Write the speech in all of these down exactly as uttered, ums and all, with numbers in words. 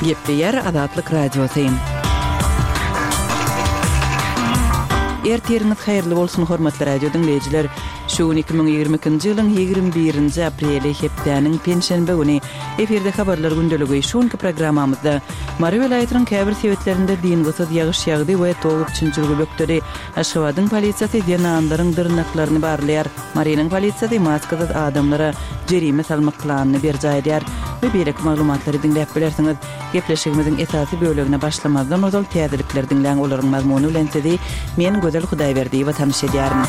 Gepleyer Azatlyk Radiosyň. Ertiriniz hayırlı bolsun hormatly radio dinleyijiler. Şu iki bin ýygrimi ikinji ýylyň ýygrimi birinji apreli hepdeniň penşenbe güni eferde habarlar gündöligi şonky programmamyzda Mary welaýatynyň käbir sebetlerinde diň gysyz ýagyş ýagdy we togup çynçylygy bökdüri. Aşgabatyň polisiýasy ýananlaryň dyrnaklaryny barlaýar. Marynyň polisiýasy maskada adamlara jerime salmak planyny berýär. We berek maglumatlary dinläp bilersiňiz. Gepleşigimiziň esasy bölegine başlamazdan ozal täzelikler dinläň olaryň mazmuny bilen sizi men Gözel Hudaýberdiýewa tanış edýärim.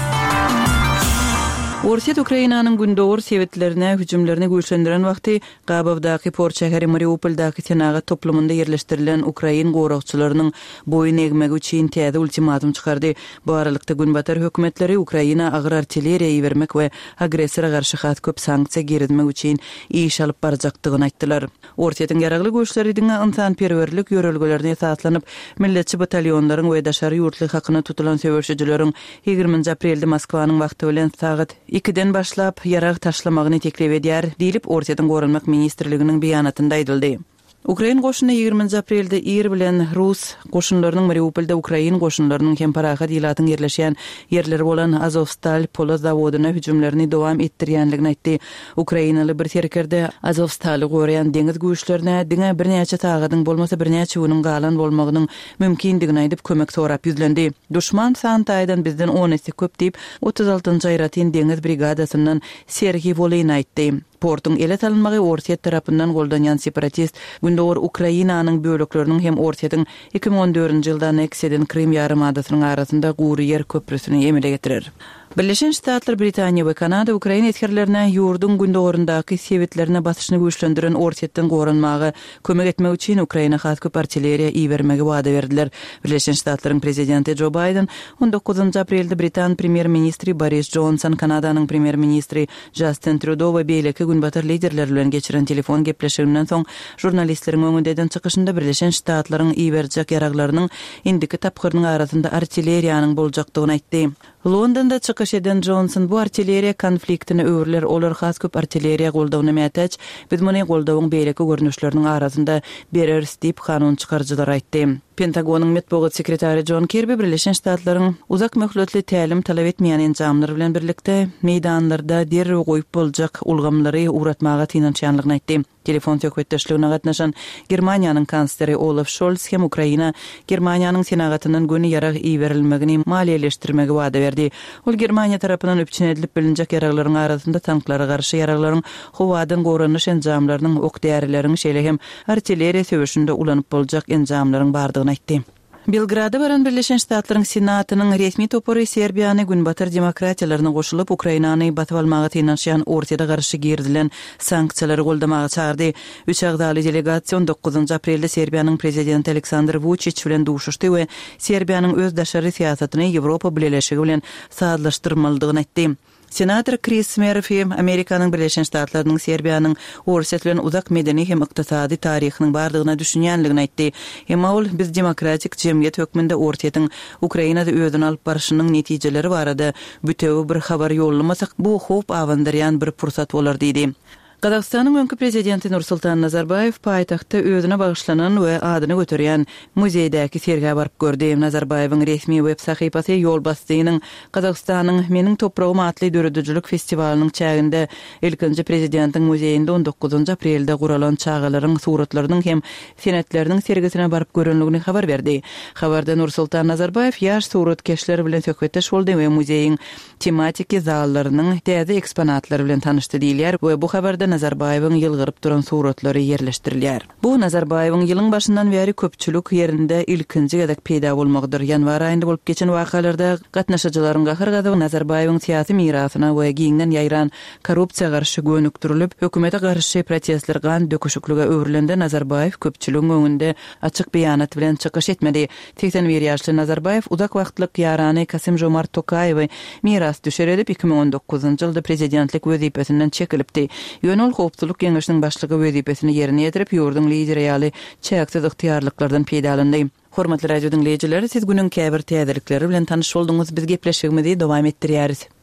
Orsiýet Ukrainanyň gündöwür sebetlerine hüjümlerini güýçlendiren wagty Gabawdaky port şäheri Mariupoldaky senagat toplumynda ýerleşdirilen Ukrain goragçylarynyň boyun egmegi üçin täze ultimatum çykardy. Bu aralykda günbatar hökümetleri Ukraina agyr artilleriýa bermek we agressora garşy hat köp sanksiýa girizmek üçin iş alyp barjakdygyny aýtdylar. Orsiýetiň ýaragly güýçleri diňe insan perwerlik ýörelgelerine esaslanyp milletçi batalionlaryň we daşary ýurtly hakyna tutulan söwüşçileriň ýygrimiňji aprelde Moskwanyň wagty bilen sagat ikiden başlap yarag taşlamagyny teklip edýär, diýilip Orsiýetiň Gorunmak ministrliginiň beýanatynda aýdyldy. Ukrain goşuny ýygrimiňji aprelde Ir bilen Rus goşunlarynyň Mariupolda Ukrain goşunlarynyň hem parahat ýylatyň ýerleşýän ýerleri bolan Azovstal polo zawodyna hüjümlerini dowam etdirýänligini aýtdy. Ukrainaly bir serkerde Azovstaly goraýan deňiz güýçlerine diňe birnäçe tagadyň bolmasa birnäçe ýylyň galan bolmagynyň mümkindigini aýdyp kömek sorap ýüzlendi. Düşman Santaýdan bizden on esi köp diýip otuz altynjy aýratyn deňiz brigadasyndan Sergey Volyn aýtdy. Portun ele alınmagy Orsiýet tarapyndan goldanýan separatist gündöwür Ukrainanyň bölekleriniň hem Orsiýetiň iki bin on dördünji ýylda anneksiýadan Krim ýarymadasynyň arasynda gury ýer köprüsini emele getirir. Birleşen Ştatlar, Britaniýa we Kanada Ukraina etkerlerine ýurdun gündöwründaky sebetlerine basyşyny güýçlendiren Orsiýetden gorunmagy kömek etmek üçin Ukraina hat köp artilleriýa iýermegi wada berdiler. Birleşen Ştatlaryň prezidenti Joe Biden on dokuzunjy aprelde Britan premier ministri Boris Johnson, Kanadanyň premier ministri Justin Trudeau we beýleki günbatar liderler bilen geçiren telefon gepleşigininden soň jurnalistleriň öňünden çykyşynda Birleşen Ştatlaryň iýerjek ýaraglarynyň indiki tapgyrynyň arasynda artilleriýanyň boljakdygyny aýtdy. Londonda çykyş eden Johnson bu artilleriýa konfliktini öwürler olar has köp artilleriýa goldawyny mätäç, biz muny goldawyň beýleki görnüşleriniň arasynda bereriz diýip kanun çykarjylar aýtdy. Pentagonyň metbuat sekretary John Kirby Birleşen Ştatlaryň uzak möhletli tälim talap etmeýän enjamlar bilen birlikde meýdanlarda derrew goýup boljak ulgamlary uratmaga tynançanlygyny aýtdy. Telefon söhbetdeşligine gatnaşan Germaniýanyň kansleri Olaf Scholz hem Ukraina Germaniýanyň senagatynyň göni ýarag iýerilmegini maliýeleşdirmegi wada berdi. Ol Germaniýa tarapyndan öpçün edilip bilinjek ýaraglaryň arasynda tanklara garşy ýaraglaryň howadan goranyş enjamlarynyň ok därileriniň şeýle hem artilleriýa söwüşinde ulanyp boljak enjamlaryň bardygyny aýtdy. Belgrada baran Birleşen Ştatlaryň Senatynyň resmi topory Serbiýany günbatar demokratiýalaryna goşulyp Ukrainany batyp almaga tynanşýan Orsiýada garşy girdilen sanksiýalary goldamaga çağırdy. Üç agdaly delegasiýa on dokuzunjy aprelde Serbiýanyň prezidenti Aleksandr Vučić bilen duşuşdy we Serbiýanyň öz daşary siýasatyny Ýewropa bileşigi bilen saatlaşdyrmalydygyny aýtdy. Senator Chris Murphy Amerikanyň Birleşen Ştatlarynyň Serbiýanyň Orsiýet bilen uzak medeni hem ykdysady taryhynyň bardygyna düşünýänligini aýtdy. Hem ol biz demokratik jemgyýet hökmünde Orsiýetiň Ukrainada özüni alyp barşynyň netijeleri barada bütew bir habar ýollamasak bu hop awandyrýan bir pursat bolar diýdi. Qazaqstanyň öňkü prezidenti Nursultan Nazarbayev paýtagtda özüne bagyşlanan we adyny göterýän muzeýdäki sergiýe baryp gördi. Nazarbayewiň resmi web sahypasy ýol bastynyň Qazaqstanyň Meniň topragym atly döredüjülük festivaliniň çäginde ilkinji prezidentiň muzeýinde on dokuzunjy aprelde guralan çağalaryň suratlarynyň hem senetleriniň sergisine baryp görenligini habar berdi. Habarda Nursultan Nazarbayev ýaş suratkeşler bilen söhbetdeş boldy we muzeýiň tematiki zallarynyň täze eksponatlary bilen tanışdy diýilýär we bu habarda Nazarbayewiň ýylgyryp duran suratlary ýerleşdirilýär. Bu Nazarbayewiň ýylyň başyndan bäri köpçülük ýerinde ilkinji gedek peýda bolmagdyr. Ýanwar aýynda bolup geçen wakalarda gatnaşyjylaryň gahyrgada Nazarbayewiň syýasy mirasyna we giňden ýaýran korrupsiýa garşy gönükdirilip, hökümete garşy protestler gan döküşüklüge öwrülende Nazarbayew köpçülügiň öňünde açyk beýanat bilen çykyş etmedi. seksen bir ýaşly Nazarbayew uzak wagtlyk ýarany Kassym-Jomart Tokayewy miras düşer edip iki bin on dokuzunjy ýylda prezidentlik wezipesinden çekilipdi. Ýönül howpsuzlyk geňeşiniň başlygy wezipesini ýerine ýetirip ýurdun lideri ýaly çäksiz ygtyýarlyklardan peýdalandy. Hormatly radio dinleyijiler, siz günüň käbir täzelikleri bilen tanyş bolduňyz. Biz gepleşigimizi dowam etdirýäris.